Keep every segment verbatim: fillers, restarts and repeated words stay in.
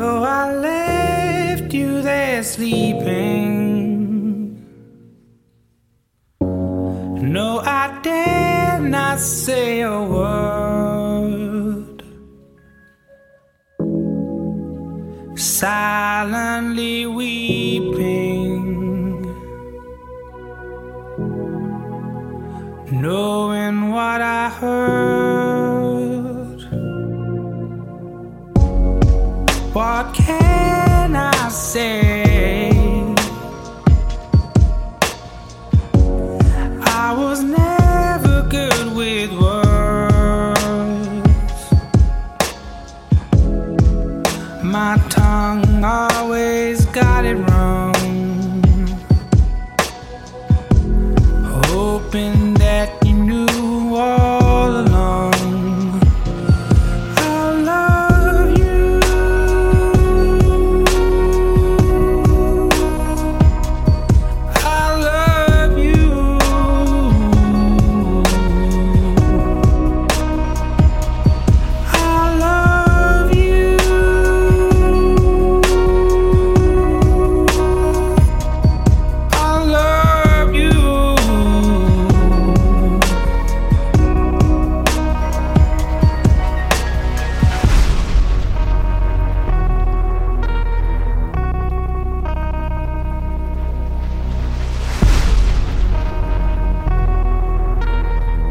Though I left you there sleeping, no, I dare not say a word. Silently weeping, knowing what I heard. What can I say? I was never good with words. My tongue always got it wrong, hoping that you knew all along. I love you. I love you. I love you. I love you.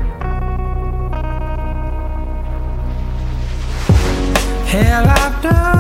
Hell, I've done